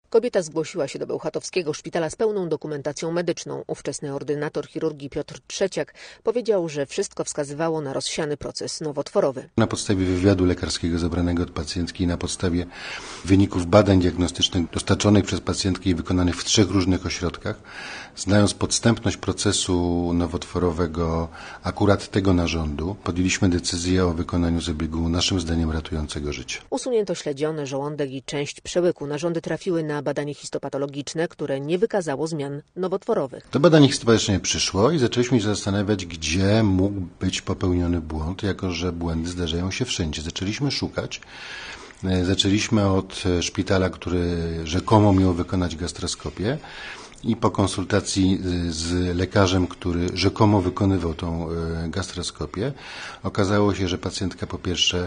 Kobieta zgłosiła się do bełchatowskiego szpitala z pełną dokumentacją medyczną. Ówczesny ordynator chirurgii Piotr Trzeciak powiedział, że wszystko wskazywało na rozsiany proces nowotworowy. Na podstawie wywiadu lekarskiego zebranego od pacjentki i na podstawie wyników badań diagnostycznych dostarczonych przez pacjentkę i wykonanych w 3 różnych ośrodkach, znając podstępność procesu nowotworowego akurat tego narządu, podjęliśmy decyzję o wykonaniu zabiegu naszym zdaniem ratującego życie. Usunięto śledziony żołądek i część przełyku. Narządy trafiły na badanie histopatologiczne, które nie wykazało zmian nowotworowych. To badanie histopatologiczne przyszło i zaczęliśmy się zastanawiać, gdzie mógł być popełniony błąd, jako że błędy zdarzają się wszędzie. Zaczęliśmy szukać. Zaczęliśmy od szpitala, który rzekomo miał wykonać gastroskopię. I po konsultacji z lekarzem, który rzekomo wykonywał tą gastroskopię, okazało się, że pacjentka po pierwsze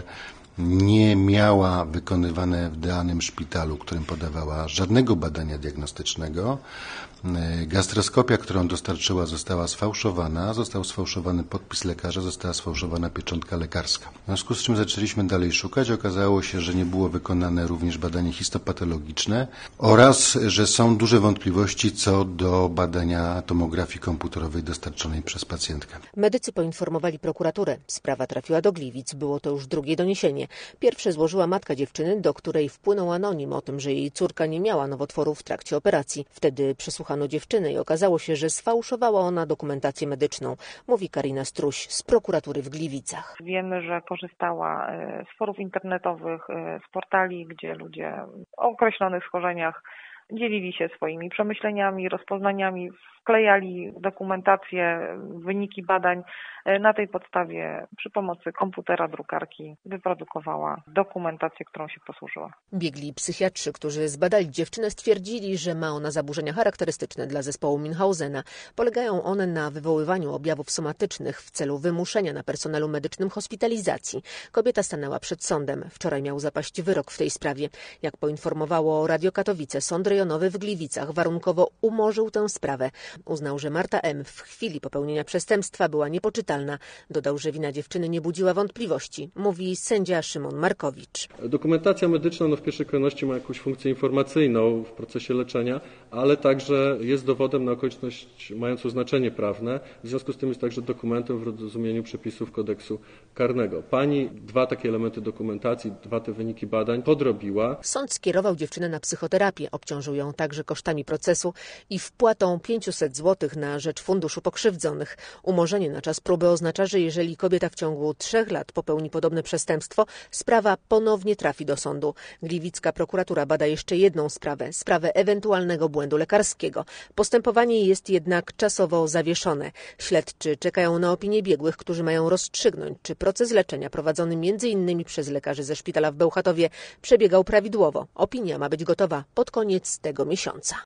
nie miała wykonywane w danym szpitalu, którym podawała, żadnego badania diagnostycznego. Gastroskopia, którą dostarczyła, została sfałszowana, został sfałszowany podpis lekarza, została sfałszowana pieczątka lekarska. W związku z czym zaczęliśmy dalej szukać. Okazało się, że nie było wykonane również badanie histopatologiczne oraz, że są duże wątpliwości co do badania tomografii komputerowej dostarczonej przez pacjentkę. Medycy poinformowali prokuraturę. Sprawa trafiła do Gliwic. Było to już drugie doniesienie. Pierwsze złożyła matka dziewczyny, do której wpłynął anonim o tym, że jej córka nie miała nowotworu w trakcie operacji. Wtedy przesłuchano dziewczynę i okazało się, że sfałszowała ona dokumentację medyczną, mówi Karina Struś z prokuratury w Gliwicach. Wiemy, że korzystała z forów internetowych, z portali, gdzie ludzie o określonych schorzeniach dzielili się swoimi przemyśleniami, rozpoznaniami, wklejali dokumentację, wyniki badań. Na tej podstawie przy pomocy komputera, drukarki wyprodukowała dokumentację, którą się posłużyła. Biegli psychiatrzy, którzy zbadali dziewczynę, stwierdzili, że ma ona zaburzenia charakterystyczne dla zespołu Münchausena. Polegają one na wywoływaniu objawów somatycznych w celu wymuszenia na personelu medycznym hospitalizacji. Kobieta stanęła przed sądem. Wczoraj miał zapaść wyrok w tej sprawie. Jak poinformowało Radio Katowice, sąd rejonowy w Gliwicach warunkowo umorzył tę sprawę. Uznał, że Marta M. w chwili popełnienia przestępstwa była niepoczytalna. Dodał, że wina dziewczyny nie budziła wątpliwości. Mówi sędzia Szymon Markowicz. Dokumentacja medyczna w pierwszej kolejności ma jakąś funkcję informacyjną w procesie leczenia, ale także jest dowodem na okoliczność mającą znaczenie prawne. W związku z tym jest także dokumentem w rozumieniu przepisów kodeksu karnego. Pani 2 takie elementy dokumentacji, 2 te wyniki badań podrobiła. Sąd skierował dziewczynę na psychoterapię. Obciążył ją także kosztami procesu i wpłatą 500 zł na rzecz Funduszu Pokrzywdzonych. Umorzenie na czas próby oznacza, że jeżeli kobieta w ciągu 3 lat popełni podobne przestępstwo, sprawa ponownie trafi do sądu. Gliwicka prokuratura bada jeszcze jedną sprawę ewentualnego błędu lekarskiego. Postępowanie jest jednak czasowo zawieszone. Śledczy czekają na opinię biegłych, którzy mają rozstrzygnąć, czy proces leczenia prowadzony m.in. przez lekarzy ze szpitala w Bełchatowie przebiegał prawidłowo. Opinia ma być gotowa pod koniec tego miesiąca.